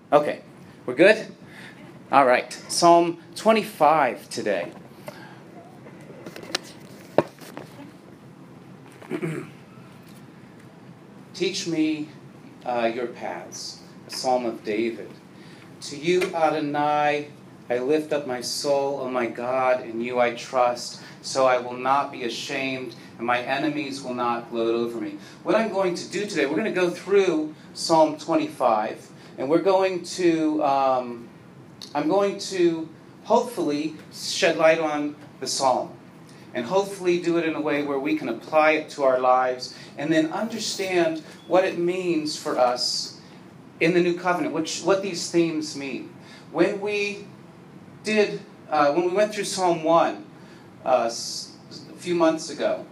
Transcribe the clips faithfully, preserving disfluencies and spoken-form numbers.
Okay, we're good? All right, Psalm twenty-five today. Teach me uh, your paths, a psalm of David. To you, Adonai, I lift up my soul, O my God, in you I trust, so I will not be ashamed, and my enemies will not gloat over me. What I'm going to do today, we're going to go through Psalm twenty-five, and we're going to, um, I'm going to hopefully shed light on the psalm, and hopefully do it in a way where we can apply it to our lives, and then understand what it means for us in the New Covenant, which what these themes mean. When we did, uh, when we went through Psalm one uh, a few months ago,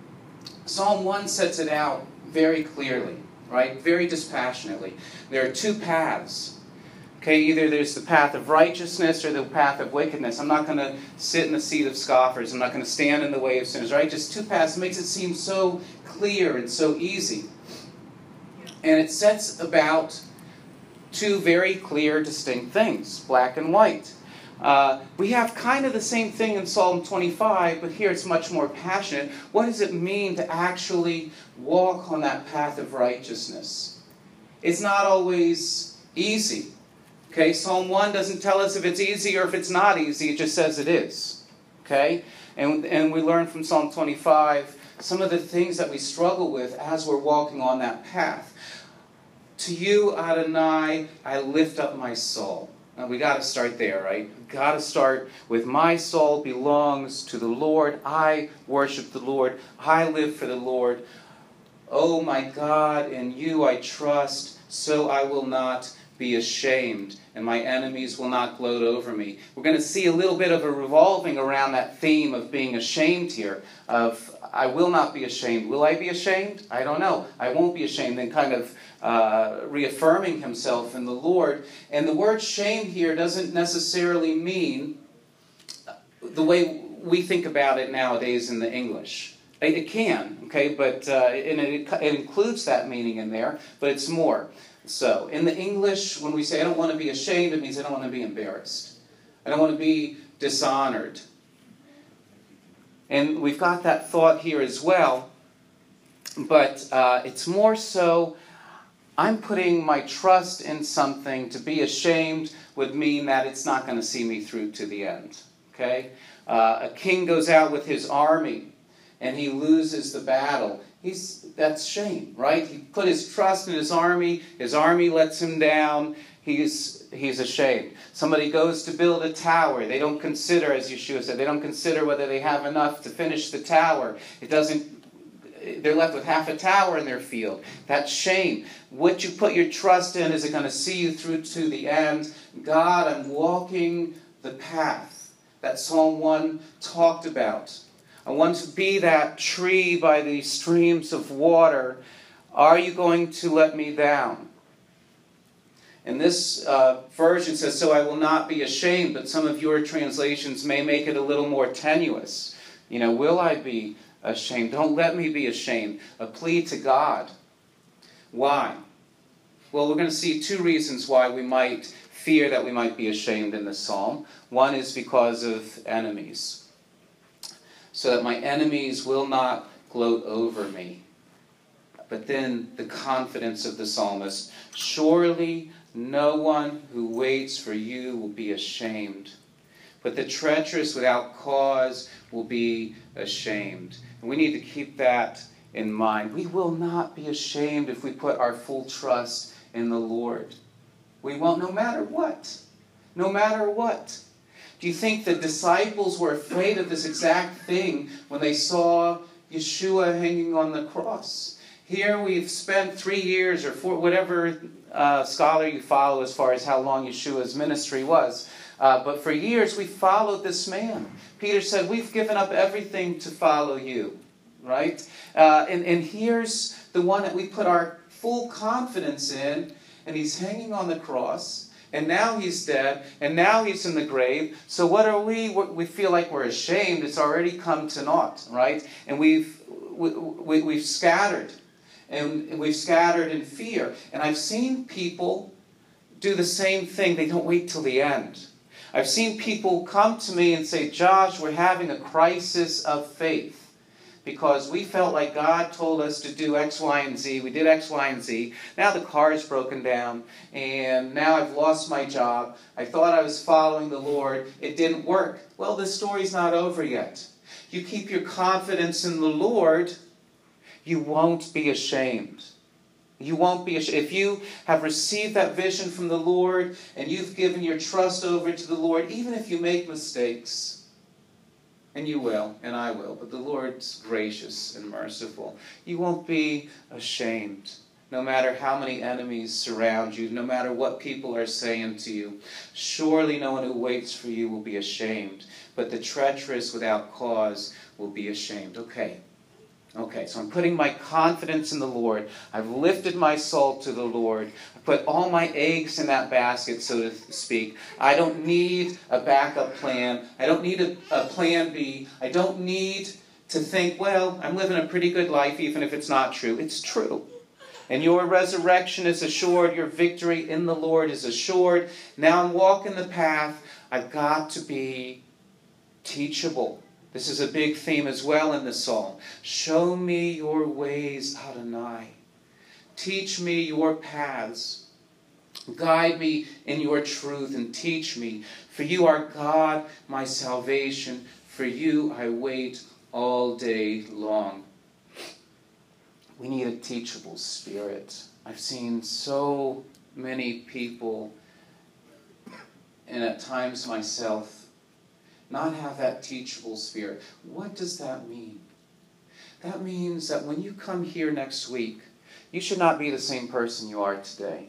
Psalm one sets it out very clearly, right? Very dispassionately. There are two paths. Okay, either there's the path of righteousness or the path of wickedness. I'm not going to sit in the seat of scoffers. I'm not going to stand in the way of sinners, right? Just two paths. It makes it seem so clear and so easy. And it sets about two very clear, distinct things, black and white. Uh, we have kind of the same thing in Psalm twenty-five, but here it's much more passionate. What does it mean to actually walk on that path of righteousness? It's not always easy. Okay, Psalm one doesn't tell us if it's easy or if it's not easy. It just says it is. Okay? And, and we learn from Psalm twenty-five some of the things that we struggle with as we're walking on that path. To you, Adonai, I lift up my soul. Now, we got to start there, right? We've got to start with my soul belongs to the Lord. I worship the Lord. I live for the Lord. Oh, my God, in you I trust, so I will not be ashamed, and my enemies will not gloat over me. We're going to see a little bit of a revolving around that theme of being ashamed here, of I will not be ashamed. Will I be ashamed? I don't know. I won't be ashamed. And kind of uh, reaffirming himself in the Lord. And the word shame here doesn't necessarily mean the way we think about it nowadays in the English. It can, okay, but uh, and it, it includes that meaning in there, but it's more. So, in the English, when we say I don't want to be ashamed, it means I don't want to be embarrassed. I don't want to be dishonored. And we've got that thought here as well, but uh, it's more so, I'm putting my trust in something. To be ashamed would mean that it's not going to see me through to the end. Okay? Uh, a king goes out with his army, and he loses the battle. He's that's shame, right? He put his trust in his army. His army lets him down. He's he's ashamed. Somebody goes to build a tower. They don't consider, as Yeshua said, they don't consider whether they have enough to finish the tower. It doesn't. They're left with half a tower in their field. That's shame. What you put your trust in, is it going to see you through to the end? God, I'm walking the path that Psalm one talked about. I want to be that tree by the streams of water. Are you going to let me down? And this uh, version says, so I will not be ashamed, but some of your translations may make it a little more tenuous. You know, will I be ashamed? Don't let me be ashamed. A plea to God. Why? Well, we're going to see two reasons why we might fear that we might be ashamed in this psalm. One is because of enemies. So that my enemies will not gloat over me. But then the confidence of the psalmist. Surely no one who waits for you will be ashamed. But the treacherous without cause will be ashamed. And we need to keep that in mind. We will not be ashamed if we put our full trust in the Lord. We won't, no matter what. No matter what. Do you think the disciples were afraid of this exact thing when they saw Yeshua hanging on the cross? Here we've spent three years or four, whatever uh, scholar you follow as far as how long Yeshua's ministry was. Uh, but for years we followed this man. Peter said, we've given up everything to follow you. Right? Uh, and, and here's the one that we put our full confidence in, and he's hanging on the cross. And now he's dead, and now he's in the grave. So what are we? We feel like we're ashamed. It's already come to naught, right? And we've we, we, we've scattered, and we've scattered in fear. And I've seen people do the same thing. They don't wait till the end. I've seen people come to me and say, Josh, we're having a crisis of faith because we felt like God told us to do X, Y, and Z. We did X, Y, and Z. Now the car is broken down, and now I've lost my job. I thought I was following the Lord. It didn't work. Well, the story's not over yet. You keep your confidence in the Lord, you won't be ashamed. You won't be ashamed. If you have received that vision from the Lord and you've given your trust over to the Lord, even if you make mistakes, and you will, and I will, but the Lord's gracious and merciful, you won't be ashamed. No matter how many enemies surround you, no matter what people are saying to you, surely no one who waits for you will be ashamed, but the treacherous without cause will be ashamed. Okay. Okay, so I'm putting my confidence in the Lord. I've lifted my soul to the Lord. I put all my eggs in that basket, so to speak. I don't need a backup plan. I don't need a, a plan B. I don't need to think, well, I'm living a pretty good life, even if it's not true. It's true. And your resurrection is assured. Your victory in the Lord is assured. Now I'm walking the path. I've got to be teachable. This is a big theme as well in the psalm. Show me your ways, Adonai. Teach me your paths. Guide me in your truth and teach me. For you are God, my salvation. For you I wait all day long. We need a teachable spirit. I've seen so many people, and at times myself, not have that teachable spirit. What does that mean? That means that when you come here next week, you should not be the same person you are today.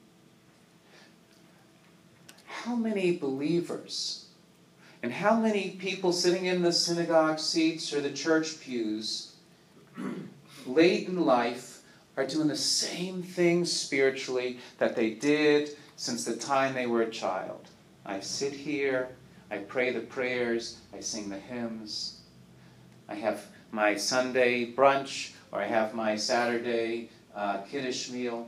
How many believers and how many people sitting in the synagogue seats or the church pews late in life are doing the same thing spiritually that they did since the time they were a child? I sit here, I pray the prayers, I sing the hymns, I have my Sunday brunch, or I have my Saturday uh, Kiddush meal,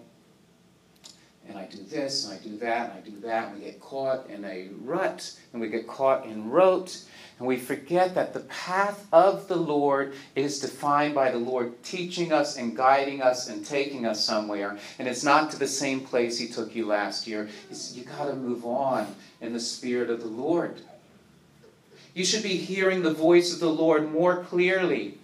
and I do this, and I do that, and I do that, and we get caught in a rut, and we get caught in rote, and we forget that the path of the Lord is defined by the Lord teaching us and guiding us and taking us somewhere, and it's not to the same place He took you last year. It's, you got to move on in the Spirit of the Lord. You should be hearing the voice of the Lord more clearly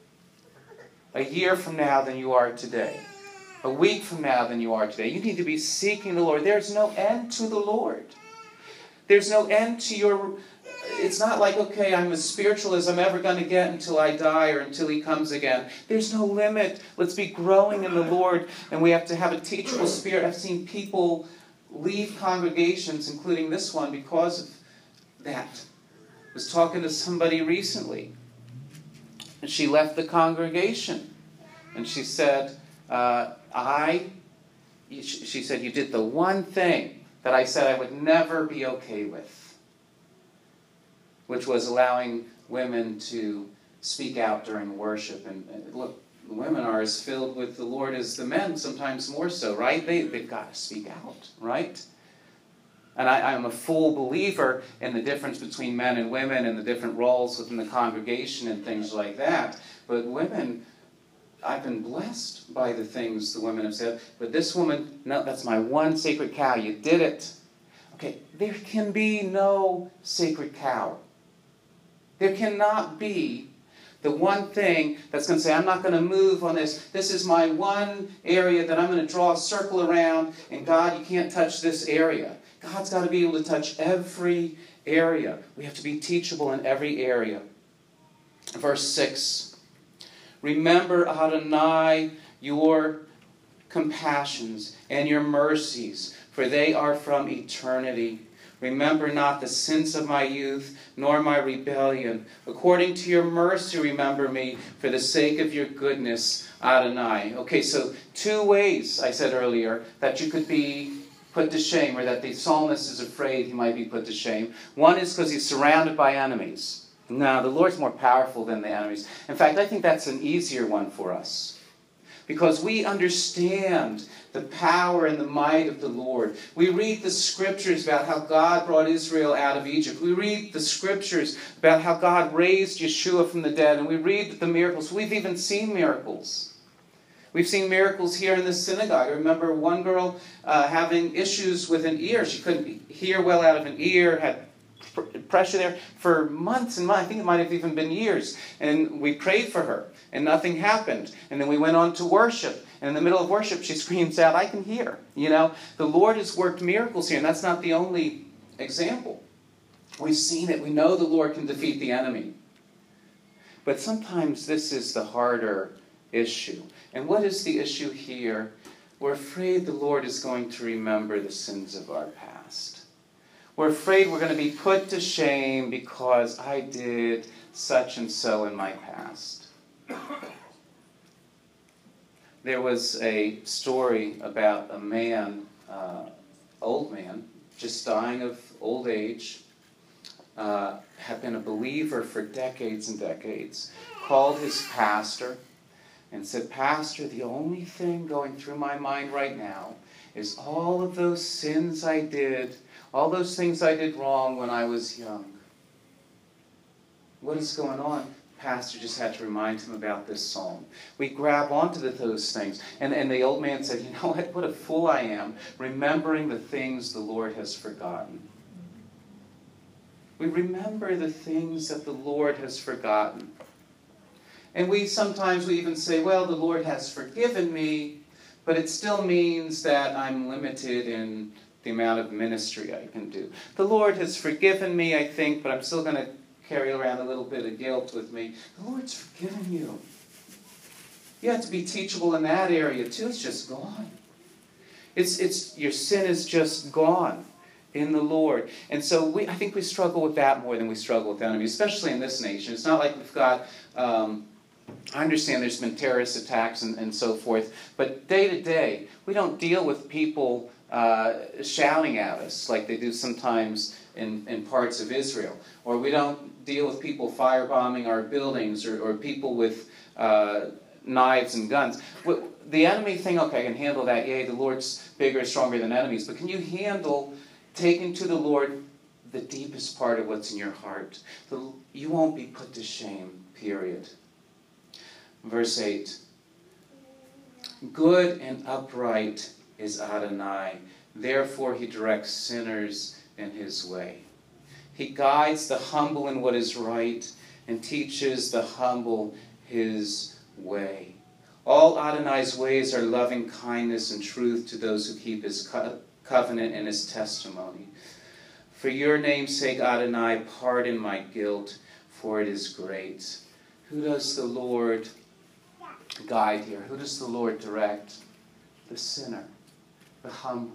a year from now than you are today. A week from now than you are today. You need to be seeking the Lord. There's no end to the Lord. There's no end to your... It's not like, okay, I'm as spiritual as I'm ever going to get until I die or until He comes again. There's no limit. Let's be growing in the Lord, and we have to have a teachable spirit. I've seen people leave congregations, including this one, because of that. I was talking to somebody recently, and she left the congregation, and she said, uh, I, she said, you did the one thing that I said I would never be okay with, which was allowing women to speak out during worship. And, and look, women are as filled with the Lord as the men, sometimes more so, right? They, they've got to speak out, right? And I, I'm a full believer in the difference between men and women and the different roles within the congregation and things like that. But women, I've been blessed by the things the women have said. But this woman, no, that's my one sacred cow. You did it. Okay, there can be no sacred cow. There cannot be the one thing that's going to say, I'm not going to move on this. This is my one area that I'm going to draw a circle around, and God, you can't touch this area. God's got to be able to touch every area. We have to be teachable in every area. Verse six. Remember, Adonai, your compassions and your mercies, for they are from eternity. Remember not the sins of my youth, nor my rebellion. According to your mercy, remember me, for the sake of your goodness, Adonai. Okay, so two ways, I said earlier, that you could be put to shame, or that the psalmist is afraid he might be put to shame. One is because he's surrounded by enemies. No, the Lord's more powerful than the enemies. In fact, I think that's an easier one for us. because we understand the power and the might of the Lord. We read the scriptures about how God brought Israel out of Egypt. We read the scriptures about how God raised Yeshua from the dead, and we read the miracles. We've even seen miracles. We've seen miracles here in the synagogue. I remember one girl uh, having issues with an ear. She couldn't hear well out of an ear, had pressure there for months and months. I think it might have even been years. And we prayed for her, and nothing happened. And then we went on to worship. And in the middle of worship, she screams out, "I can hear." You know, the Lord has worked miracles here, and that's not the only example. We've seen it. We know the Lord can defeat the enemy. But sometimes this is the harder issue. And what is the issue here? We're afraid the Lord is going to remember the sins of our past. We're afraid we're going to be put to shame because I did such and so in my past. There was a story about a man, uh, old man, just dying of old age, uh, had been a believer for decades and decades, called his pastor and said, "Pastor, the only thing going through my mind right now is all of those sins I did, all those things I did wrong when I was young. What is going on?" Pastor just had to remind him about this psalm. We grab onto the, those things. And, and the old man said, "You know what? What a fool I am, remembering the things the Lord has forgotten." We remember the things that the Lord has forgotten. And we sometimes we even say, "Well, the Lord has forgiven me, but it still means that I'm limited in the amount of ministry I can do. The Lord has forgiven me, I think, but I'm still going to carry around a little bit of guilt with me." The Lord's forgiven you. You have to be teachable in that area too. It's just gone. It's it's your sin is just gone in the Lord. And so we I think we struggle with that more than we struggle with the enemy, especially in this nation. It's not like we've got um, I understand there's been terrorist attacks and, and so forth, but day to day, we don't deal with people uh, shouting at us like they do sometimes in, in parts of Israel. Or we don't deal with people firebombing our buildings, or, or people with uh, knives and guns. The enemy thing, okay, I can handle that. Yay, the Lord's bigger and stronger than enemies. But can you handle taking to the Lord the deepest part of what's in your heart? The, you won't be put to shame, period. Verse eight. Good and upright is Adonai. Therefore he directs sinners in his way. He guides the humble in what is right and teaches the humble his way. All Adonai's ways are loving kindness and truth to those who keep his co- covenant and his testimony. For your name's sake, Adonai, pardon my guilt, for it is great. Who does the Lord guide here? Who does the Lord direct? The sinner, the humble.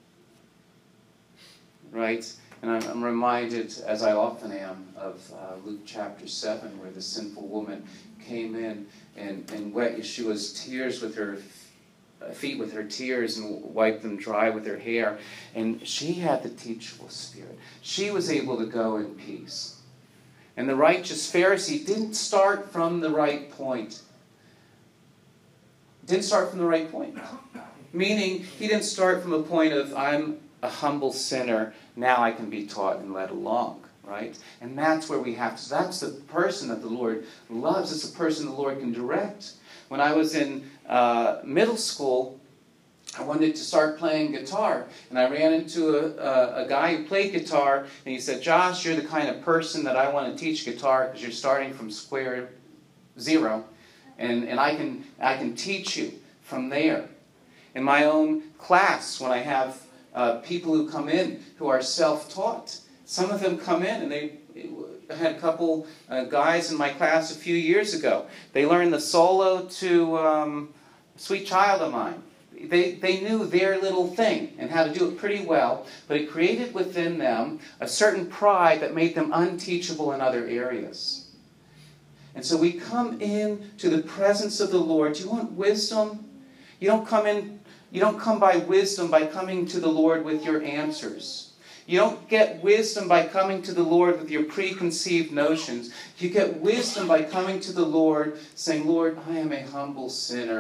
Right? And I'm, I'm reminded, as I often am, of uh, Luke chapter seven, where the sinful woman came in and, and wet Yeshua's tears with her feet with her tears and wiped them dry with her hair. And she had the teachable spirit. She was able to go in peace. And the righteous Pharisee didn't start from the right point. Didn't start from the right point. Meaning, he didn't start from a point of, I'm a humble sinner, now I can be taught and led along, right? And that's where we have to, that's the person that the Lord loves. It's the person the Lord can direct. When I was in uh, middle school, I wanted to start playing guitar. And I ran into a, a, a guy who played guitar, and he said, "Josh, you're the kind of person that I want to teach guitar because you're starting from square zero. And, and I can I can teach you from there." In my own class, when I have uh, people who come in who are self-taught, some of them come in, and they I had a couple uh, guys in my class a few years ago. They learned the solo to um, Sweet Child of Mine. They, they knew their little thing and how to do it pretty well, but it created within them a certain pride that made them unteachable in other areas. And so we come in to the presence of the Lord. Do you want wisdom? You don't come in, you don't come by wisdom by coming to the Lord with your answers. You don't get wisdom by coming to the Lord with your preconceived notions. You get wisdom by coming to the Lord saying, "Lord, I am a humble sinner.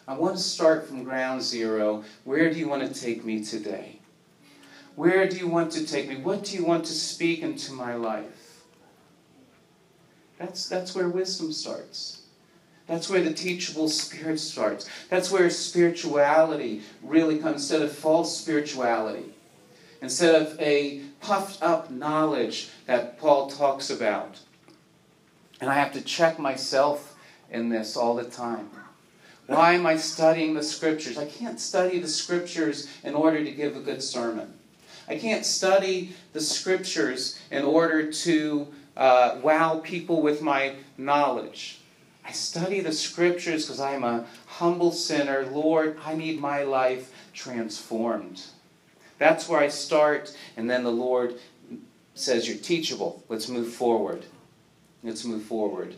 I want to start from ground zero. Where do you want to take me today? Where do you want to take me? What do you want to speak into my life? That's, that's where wisdom starts. That's where the teachable spirit starts. That's where spirituality really comes, instead of false spirituality. Instead of a puffed up knowledge that Paul talks about. And I have to check myself in this all the time. Why am I studying the Scriptures? I can't study the Scriptures in order to give a good sermon. I can't study the Scriptures in order to uh, wow people with my knowledge. I study the Scriptures because I'm a humble sinner. Lord, I need my life transformed. That's where I start, and then the Lord says, you're teachable. Let's move forward. Let's move forward.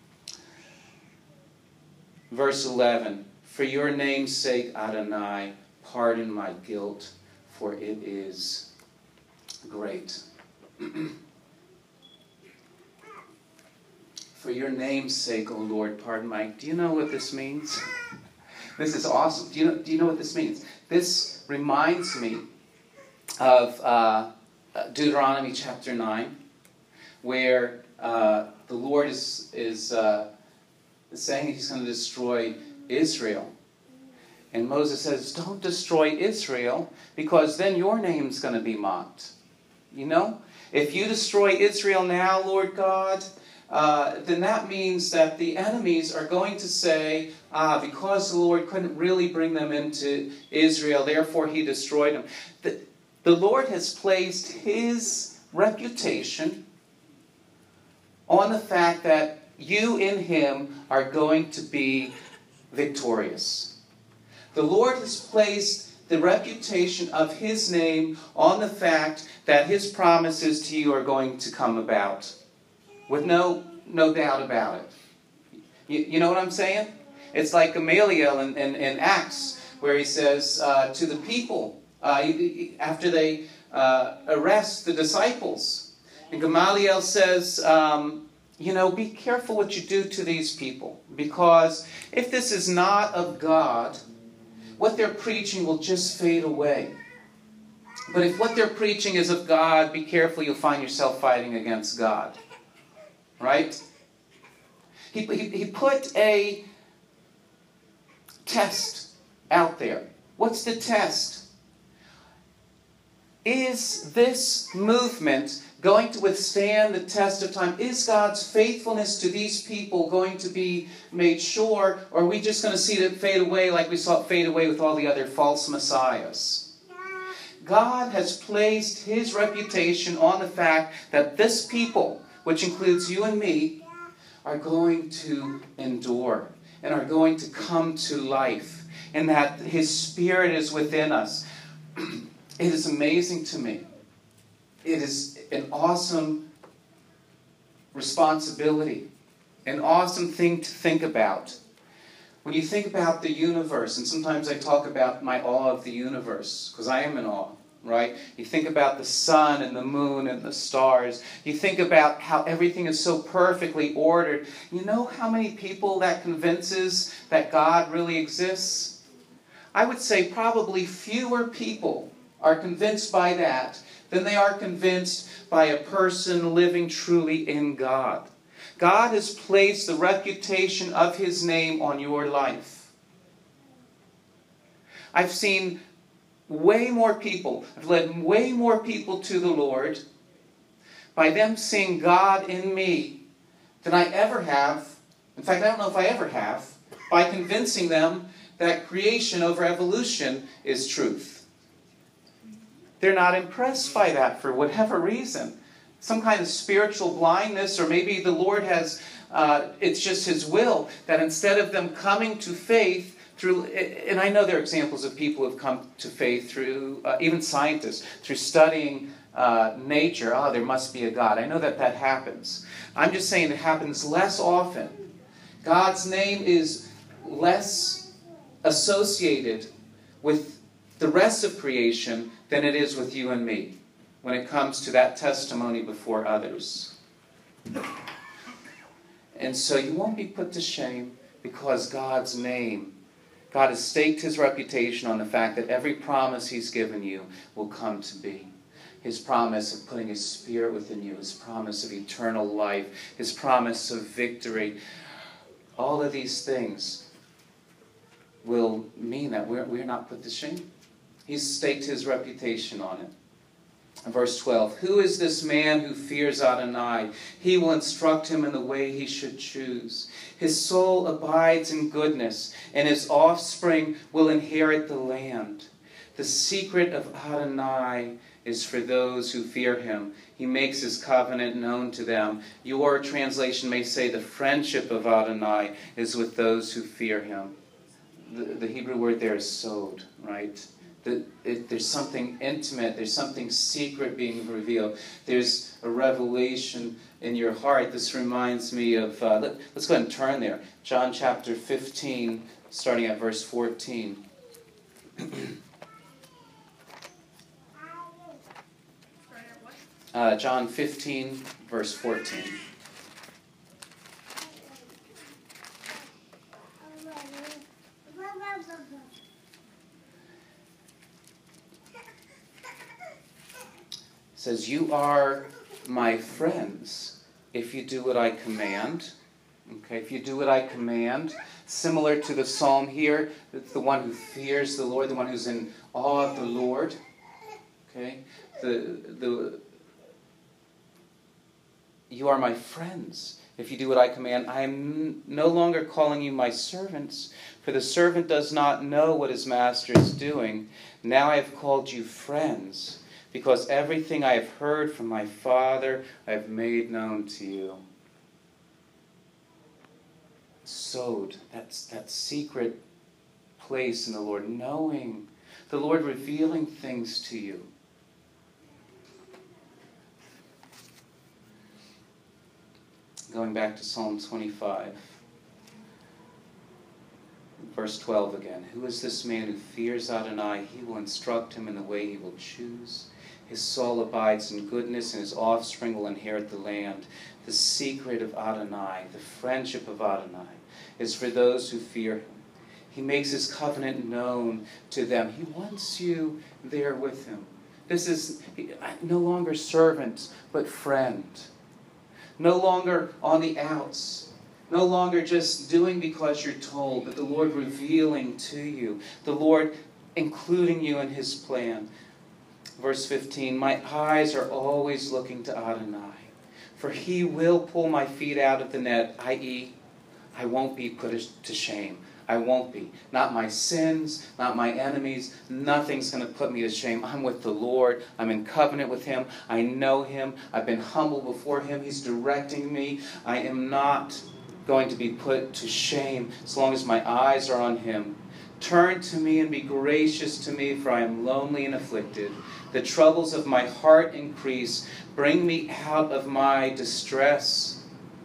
Verse eleven, for your name's sake, Adonai, pardon my guilt, for it is great. For your name's sake, O Lord, pardon my... Do you know what this means? This is awesome. Do you know, do you know what this means? This reminds me of uh, Deuteronomy chapter nine, where uh, the Lord is, is uh, saying he's going to destroy Israel. And Moses says, don't destroy Israel, because then your name's going to be mocked. You know? If you destroy Israel now, Lord God, uh, then that means that the enemies are going to say, ah, because the Lord couldn't really bring them into Israel, therefore he destroyed them. The, the Lord has placed his reputation on the fact that you in him are going to be victorious. The Lord has placed the reputation of his name on the fact that his promises to you are going to come about. With no, no doubt about it. You, you know what I'm saying? It's like Gamaliel in, in, in Acts, where he says uh, to the people, uh, after they uh, arrest the disciples, and Gamaliel says, um, you know, be careful what you do to these people, because if this is not of God, what they're preaching will just fade away. But if what they're preaching is of God, be careful, you'll find yourself fighting against God. Right? He, he, he put a test out there. What's the test? Is this movement going to withstand the test of time? Is God's faithfulness to these people going to be made sure, or are we just going to see it fade away like we saw it fade away with all the other false messiahs? God has placed his reputation on the fact that this people, which includes you and me, are going to endure and are going to come to life, and that his Spirit is within us. It is amazing to me. It is an awesome responsibility, an awesome thing to think about. When you think about the universe, and sometimes I talk about my awe of the universe, because I am in awe, right? You think about the sun and the moon and the stars. You think about how everything is so perfectly ordered. You know how many people that convinces that God really exists? I would say probably fewer people are convinced by that than they are convinced by a person living truly in God. God has placed the reputation of his name on your life. I've seen way more people, I've led way more people to the Lord by them seeing God in me than I ever have. In fact, I don't know if I ever have, by convincing them that creation over evolution is truth. They're not impressed by that for whatever reason. Some kind of spiritual blindness, or maybe the Lord has, uh, it's just his will, that instead of them coming to faith through, and I know there are examples of people who have come to faith through, uh, even scientists, through studying uh, nature. Oh, there must be a God. I know that that happens. I'm just saying it happens less often. God's name is less associated with the rest of creation than it is with you and me when it comes to that testimony before others. And so you won't be put to shame because God's name God has staked his reputation on the fact that every promise he's given you will come to be. His promise of putting his Spirit within you, his promise of eternal life, his promise of victory. All of these things will mean that we're, we're not put to shame. He's staked his reputation on it. Verse twelve, who is this man who fears Adonai? He will instruct him in the way he should choose. His soul abides in goodness, and his offspring will inherit the land. The secret of Adonai is for those who fear him. He makes his covenant known to them. Your translation may say the friendship of Adonai is with those who fear him. The, the Hebrew word there is sod, right? The, it, there's something intimate, there's something secret being revealed. There's a revelation in your heart. This reminds me of, uh, let, let's go ahead and turn there. John chapter fifteen, starting at verse fourteen. uh, John fifteen, verse fourteen. Says, you are my friends if you do what I command. Okay, if you do what I command. Similar to the psalm here, it's the one who fears the Lord, the one who's in awe of the Lord. Okay, the the you are my friends if you do what I command. I am no longer calling you my servants, for the servant does not know what his master is doing. Now I have called you friends, because everything I have heard from my Father I have made known to you. Sod, that's that secret place in the Lord, knowing the Lord, revealing things to you. Going back to Psalm twenty-five, verse twelve again. Who is this man who fears Adonai? He will instruct him in the way he will choose. His soul abides in goodness, and his offspring will inherit the land. The secret of Adonai, the friendship of Adonai, is for those who fear him. He makes his covenant known to them. He wants you there with him. This is no longer servant, but friend. No longer on the outs. No longer just doing because you're told, but the Lord revealing to you. The Lord including you in his plan. Verse fifteen, my eyes are always looking to Adonai, for he will pull my feet out of the net, that is, I won't be put to shame. I won't be. Not my sins, not my enemies. Nothing's going to put me to shame. I'm with the Lord. I'm in covenant with him. I know him. I've been humble before him. He's directing me. I am not going to be put to shame as long as my eyes are on him. Turn to me and be gracious to me, for I am lonely and afflicted. The troubles of my heart increase. Bring me out of my distress.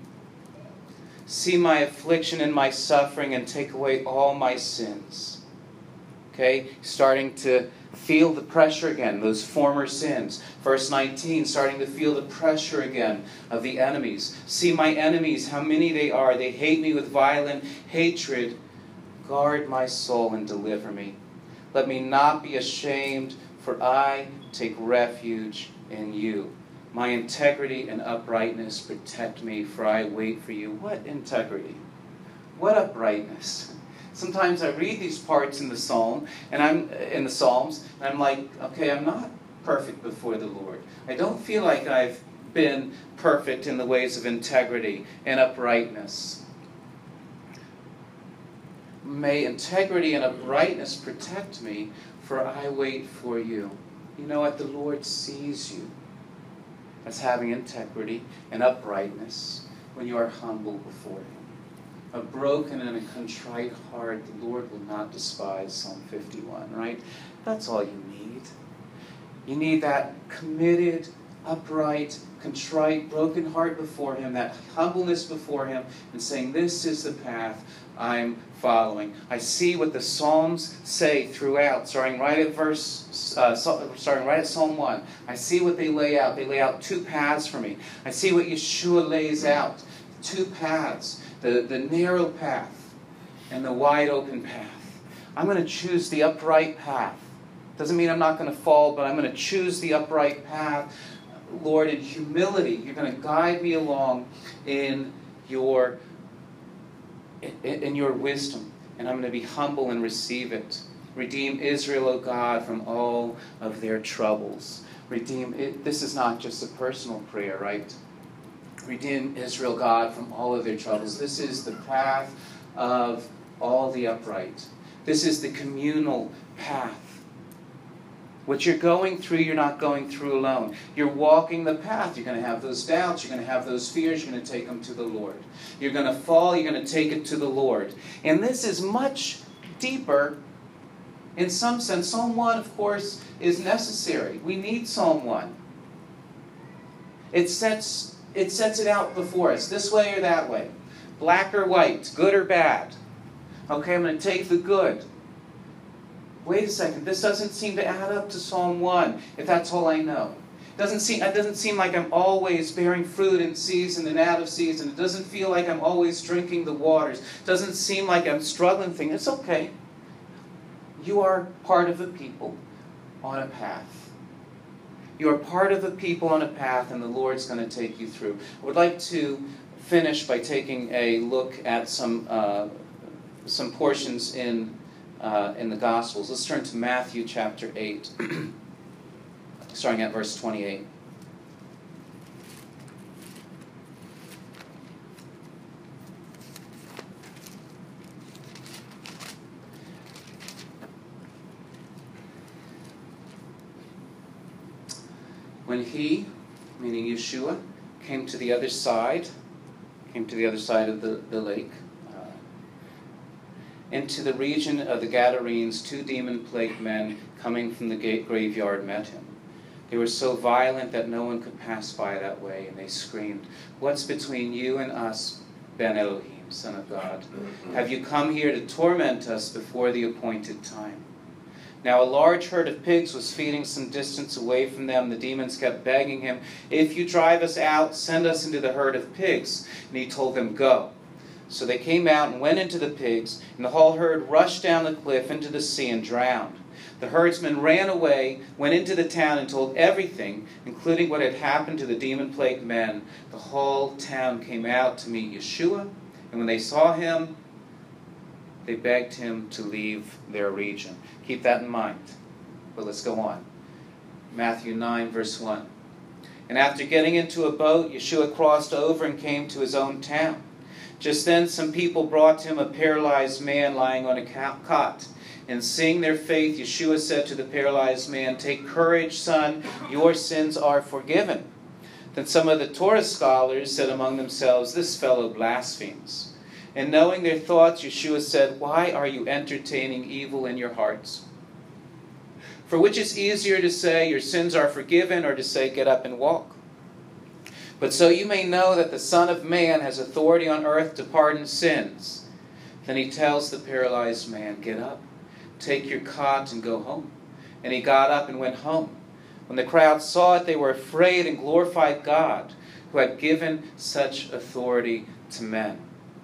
See my affliction and my suffering and take away all my sins. Okay, starting to feel the pressure again, those former sins. Verse nineteen, starting to feel the pressure again of the enemies. See my enemies, how many they are. They hate me with violent hatred. Guard my soul and deliver me. Let me not be ashamed, for I take refuge in you. My integrity and uprightness protect me, for I wait for you. What integrity? What uprightness? Sometimes I read these parts in the psalm, and I'm in the Psalms, and I'm like, okay, I'm not perfect before the Lord. I don't feel like I've been perfect in the ways of integrity and uprightness. May integrity and uprightness protect me, for I wait for you. You know what? The Lord sees you as having integrity and uprightness when you are humble before him. A broken and a contrite heart the Lord will not despise, Psalm fifty-one, right? That's all you need. You need that committed, upright, contrite, broken heart before him, that humbleness before him, and saying, this is the path I'm following. I see what the Psalms say throughout, starting right at verse, uh, starting right at Psalm one. I see what they lay out. They lay out two paths for me. I see what Yeshua lays out. Two paths. The, the narrow path and the wide open path. I'm going to choose the upright path. Doesn't mean I'm not going to fall, but I'm going to choose the upright path. Lord, in humility, you're going to guide me along in your, in, in your wisdom. And I'm going to be humble and receive it. Redeem Israel, O God, from all of their troubles. Redeem it. This is not just a personal prayer, right? Redeem Israel, God, from all of their troubles. This is the path of all the upright. This is the communal path. What you're going through, you're not going through alone. You're walking the path. You're going to have those doubts. You're going to have those fears. You're going to take them to the Lord. You're going to fall. You're going to take it to the Lord. And this is much deeper in some sense. Psalm one, of course, is necessary. We need Psalm one. It sets, it sets it out before us, this way or that way. Black or white, good or bad. Okay, I'm going to take the good. Wait a second, this doesn't seem to add up to Psalm one, if that's all I know. It doesn't seem, it doesn't seem like I'm always bearing fruit in season and out of season. It doesn't feel like I'm always drinking the waters. It doesn't seem like I'm struggling things. It's okay. You are part of the people on a path. You are part of the people on a path, and the Lord's going to take you through. I would like to finish by taking a look at some, uh, some portions in Uh, in the Gospels. Let's turn to Matthew chapter eight, starting at verse twenty-eight. When he, meaning Yeshua, came to the other side, came to the other side of the, the lake, into the region of the Gadarenes, two demon-plagued men coming from the graveyard met him. They were so violent that no one could pass by that way, and they screamed, "What's between you and us, Ben Elohim, Son of God? Have you come here to torment us before the appointed time?" Now a large herd of pigs was feeding some distance away from them. The demons kept begging him, "If you drive us out, send us into the herd of pigs." And he told them, "Go." So they came out and went into the pigs, and the whole herd rushed down the cliff into the sea and drowned. The herdsmen ran away, went into the town, and told everything, including what had happened to the demon-plagued men. The whole town came out to meet Yeshua, and when they saw him, they begged him to leave their region. Keep that in mind. But let's go on. Matthew nine, verse one. And after getting into a boat, Yeshua crossed over and came to his own town. Just then some people brought to him a paralyzed man lying on a cot. And seeing their faith, Yeshua said to the paralyzed man, "Take courage, son, your sins are forgiven." Then some of the Torah scholars said among themselves, "This fellow blasphemes." And knowing their thoughts, Yeshua said, "Why are you entertaining evil in your hearts? For which is easier to say, 'Your sins are forgiven,' or to say, 'Get up and walk'? But so you may know that the Son of Man has authority on earth to pardon sins." Then he tells the paralyzed man, "Get up, take your cot and go home." And he got up and went home. When the crowd saw it, they were afraid and glorified God, who had given such authority to men.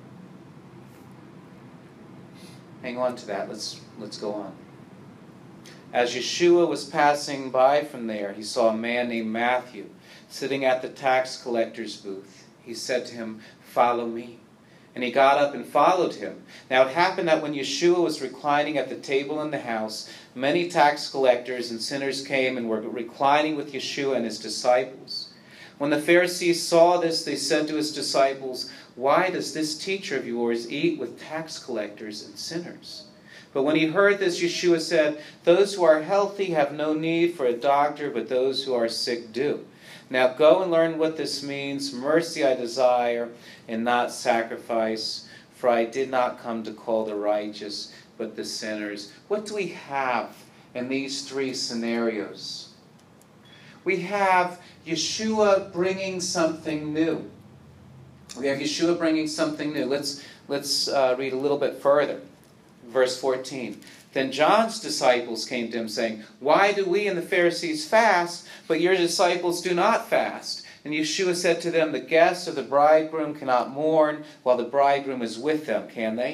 Hang on to that. Let's, let's go on. As Yeshua was passing by from there, he saw a man named Matthew sitting at the tax collector's booth. He said to him, "Follow me." And he got up and followed him. Now it happened that when Yeshua was reclining at the table in the house, many tax collectors and sinners came and were reclining with Yeshua and his disciples. When the Pharisees saw this, they said to his disciples, "Why does this teacher of yours eat with tax collectors and sinners?" But when he heard this, Yeshua said, "Those who are healthy have no need for a doctor, but those who are sick do. Now go and learn what this means. Mercy I desire, and not sacrifice, for I did not come to call the righteous, but the sinners." What do we have in these three scenarios? We have Yeshua bringing something new. We have Yeshua bringing something new. Let's, let's uh, read a little bit further. Verse fourteen. Then John's disciples came to him, saying, "Why do we and the Pharisees fast, but your disciples do not fast?" And Yeshua said to them, "The guests of the bridegroom cannot mourn while the bridegroom is with them, can they?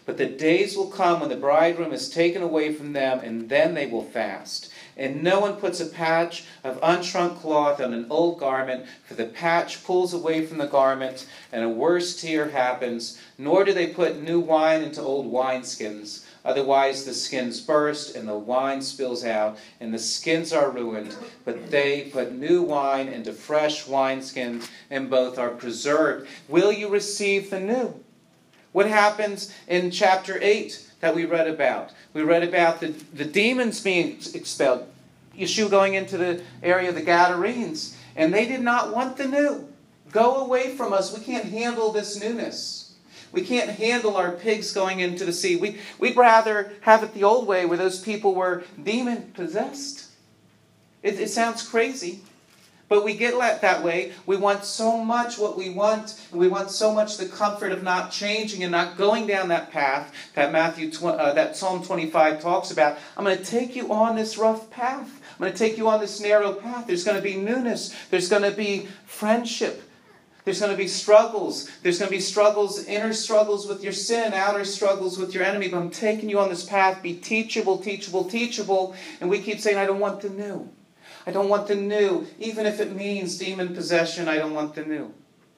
But the days will come when the bridegroom is taken away from them, and then they will fast. And no one puts a patch of unshrunk cloth on an old garment, for the patch pulls away from the garment, and a worse tear happens. Nor do they put new wine into old wineskins. Otherwise the skins burst, and the wine spills out, and the skins are ruined. But they put new wine into fresh wineskins, and both are preserved. Will you receive the new? What happens in chapter eight that we read about? We read about the, the demons being expelled. Yeshua going into the area of the Gadarenes. And they did not want the new. Go away from us. We can't handle this newness. We can't handle our pigs going into the sea. We, we'd rather have it the old way where those people were demon-possessed. It, it sounds crazy. But we get that way. We want so much what we want. And we want so much the comfort of not changing and not going down that path that Matthew, uh, that Psalm twenty-five talks about. I'm going to take you on this rough path. I'm going to take you on this narrow path. There's going to be newness. There's going to be friendship. There's going to be struggles. There's going to be struggles, inner struggles with your sin, outer struggles with your enemy. But I'm taking you on this path. Be teachable, teachable, teachable. And we keep saying, I don't want the new. I don't want the new. Even if it means demon possession, I don't want the new.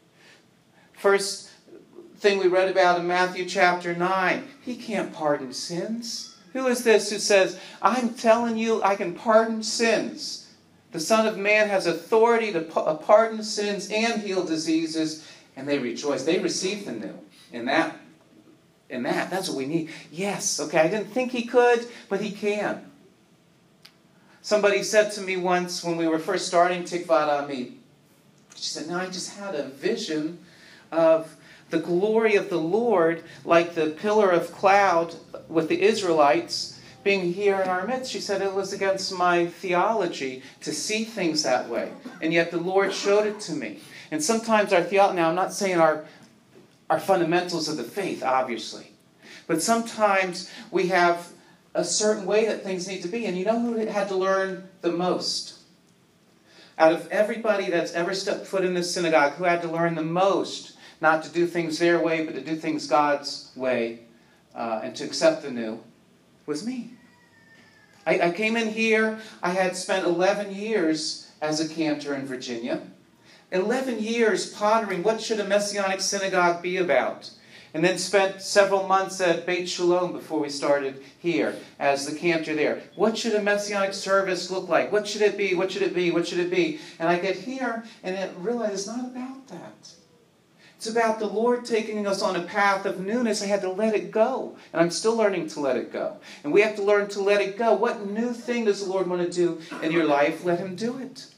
First thing we read about in Matthew chapter nine, he can't pardon sins. Who is this who says, I'm telling you I can pardon sins? The Son of Man has authority to pardon sins and heal diseases. And they rejoice. They receive the new. In that, in that, that's what we need. Yes, okay, I didn't think he could, but he can. Somebody said to me once when we were first starting Tikvat Ami, she said, no, I just had a vision of the glory of the Lord like the pillar of cloud with the Israelites being here in our midst. She said it was against my theology to see things that way. And yet the Lord showed it to me. And sometimes our theology, now I'm not saying our, our fundamentals of the faith, obviously. But sometimes we have a certain way that things need to be. And you know who had to learn the most? Out of everybody that's ever stepped foot in this synagogue, who had to learn the most not to do things their way, but to do things God's way, uh, and to accept the new, was me. I, I came in here, I had spent eleven years as a cantor in Virginia. eleven years pondering what should a Messianic synagogue be about. And then spent several months at Beit Shalom before we started here as the cantor there. What should a Messianic service look like? What should it be? What should it be? What should it be? And I get here and I realize it's not about that. It's about the Lord taking us on a path of newness. I had to let it go. And I'm still learning to let it go. And we have to learn to let it go. What new thing does the Lord want to do in your life? Let Him do it.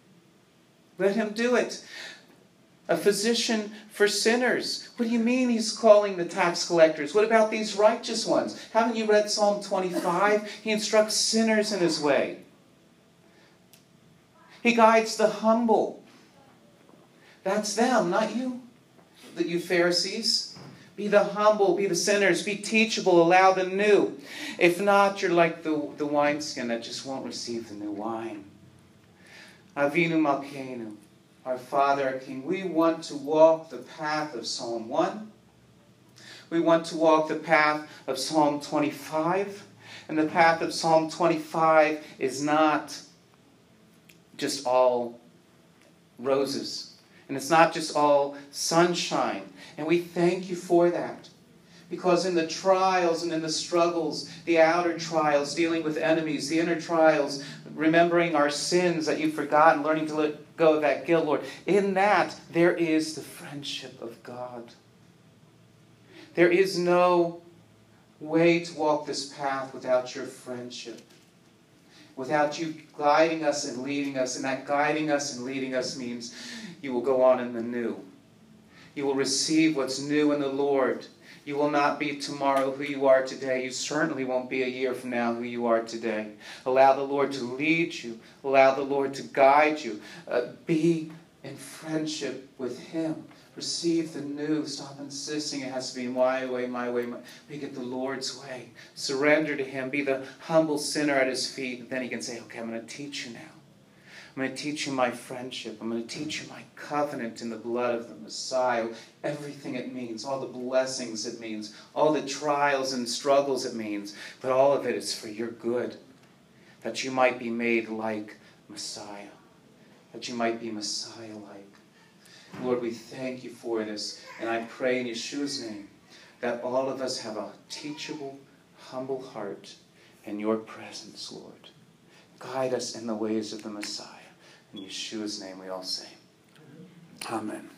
Let Him do it. A physician for sinners. What do you mean He's calling the tax collectors? What about these righteous ones? Haven't you read Psalm twenty-five? He instructs sinners in His way. He guides the humble. That's them, not you. That you Pharisees. Be the humble, be the sinners, be teachable, allow the new. If not, you're like the, the wineskin that just won't receive the new wine. Avinu Malkeinu. Our Father, our King, we want to walk the path of Psalm one. We want to walk the path of Psalm twenty-five. And the path of Psalm twenty-five is not just all roses. And it's not just all sunshine. And we thank you for that. Because in the trials and in the struggles, the outer trials, dealing with enemies, the inner trials, remembering our sins that you've forgotten, learning to let go of that guilt, Lord. In that, there is the friendship of God. There is no way to walk this path without your friendship. Without you guiding us and leading us. And that guiding us and leading us means you will go on in the new. You will receive what's new in the Lord. You will not be tomorrow who you are today. You certainly won't be a year from now who you are today. Allow the Lord to lead you. Allow the Lord to guide you. Uh, be in friendship with Him. Receive the new. Stop insisting it has to be my way, my way. My... Make it the Lord's way. Surrender to Him. Be the humble sinner at His feet. And then He can say, okay, I'm going to teach you now. I'm going to teach you my friendship. I'm going to teach you my covenant in the blood of the Messiah. Everything it means, all the blessings it means, all the trials and struggles it means. But all of it is for your good, that you might be made like Messiah, that you might be Messiah-like. Lord, we thank you for this. And I pray in Yeshua's name that all of us have a teachable, humble heart in your presence, Lord. Guide us in the ways of the Messiah. In Yeshua's name we all say, Amen.